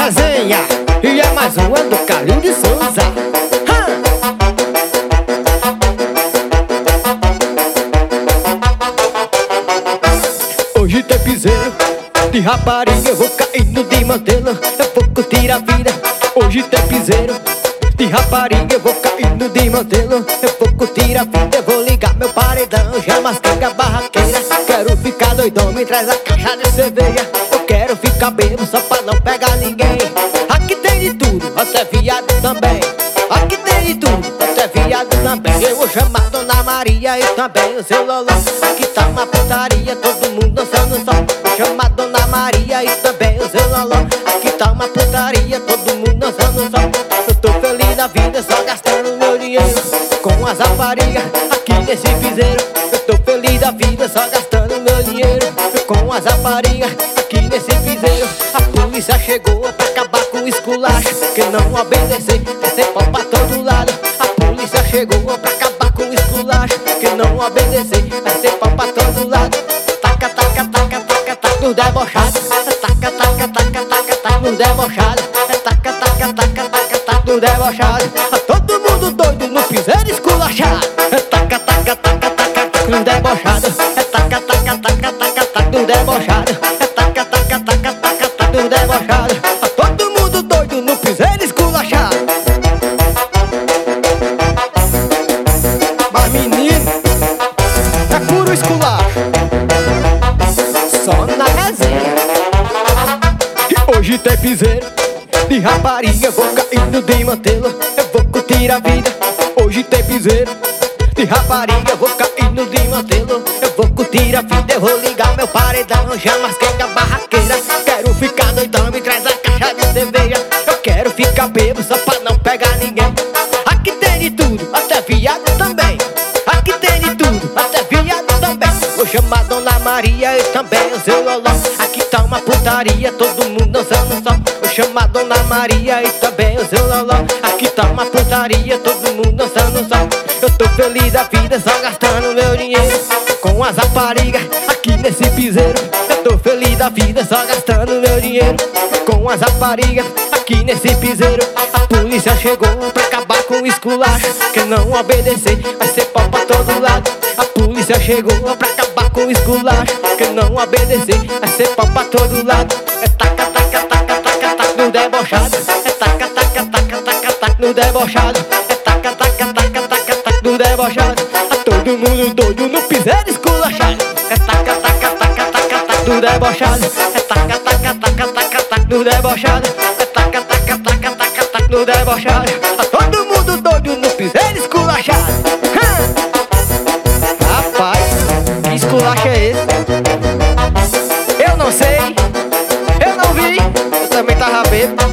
resenha e é mais uma do Calil de Souza. Hoje tem piseiro de rapariga, eu vou caindo de mantê-la, eu vou curtir a vida. Hoje tem piseiro de rapariga, eu vou caindo de mantê-la, eu vou curtir a vida. Eu vou ligar meu paredão, chama as cangas barraqueiras. Quero ficar doidão, me traz a caixa de cerveja. Eu quero ficar bêbado só pra não pegar ninguém. Aqui tem de tudo, até viado também. Aqui tem de tudo, até viado também. Eu vou chamar Dona Maria e também o seu Loló. Aqui tá uma putaria, todo mundo dançando só. Vou chamar Dona Maria e também o seu Loló. Aqui tá uma putaria, todo mundo dançando só. Eu tô feliz da vida, só gastando meu dinheiro com as raparigas aqui nesse piseiro. Eu tô feliz da vida, só gastando meu dinheiro com as raparigas aqui nesse piseiro. A polícia chegou pra acabar com o esculacho. Quem não obedecer vai ser pau pra todo lado. A polícia chegou pra acabar com o esculacho. Quem não obedecer vai ser pau pra todo lado. Taca, taca, taca, taca, taca no debochado. Taca, taca, taca, taca, taca no debochado. Taca, taca, taca, taca, taca no debochado. Todo mundo doido no piseiro esculachado. Taca, taca, taca, taca, taca no debochado. Taca, taca, taca, taca, taca no debochado. Taca, taca, taca, taca, taca no debochado. Todo mundo doido no piseiro esculachado. Mas menino, é puro esculacho, só na resenha. E hoje tem piseiro de rapariga, eu vou caindo de mantê-la, eu vou curtir a vida. Hoje tem piseiro de rapariga, eu vou caindo de mantê-la, eu vou curtir a vida. Eu vou ligar meu paredão, chama as cangas barraqueiras. Quero ficar doidão, me traz a caixa de cerveja. Eu quero ficar bêbado só pra não pegar ninguém. Aqui tem de tudo, até viado também. Aqui tem de tudo, até viado também. Vou chamar Dona Maria e também o seu Loló. Aqui tá uma putaria, todo mundo dançando só. Vou chamar Dona Maria e também o seu Loló. Aqui tá uma putaria, todo mundo dançando só. Eu tô feliz da vida, só gastando meu dinheiro com as raparigas aqui nesse piseiro. Eu tô feliz da vida, só gastando meu dinheiro com as raparigas aqui nesse piseiro. A polícia chegou pra acabar com o esculacho. Quem não obedecer vai ser pau pra todo lado. A polícia chegou pra acabar com o esculacho. Quem não obedecer vai ser pau pra todo lado. É taca, taca, taca, taca, taca no debochado. É taca, taca, taca, taca, taca no debochado. É taca, taca, taca, taca, taca no debochado. Todo mundo doido no piseiro esculachado. É taca, taca, taca, taca, taca no debochado. É taca, taca, taca, taca, taca no debochado. É taca, taca, taca, taca, taca no debochado. Todo mundo doido no piseiro esculachado. Rapaz, que esculacho é esse? Eu não sei, eu não vi, eu também tava bêbado.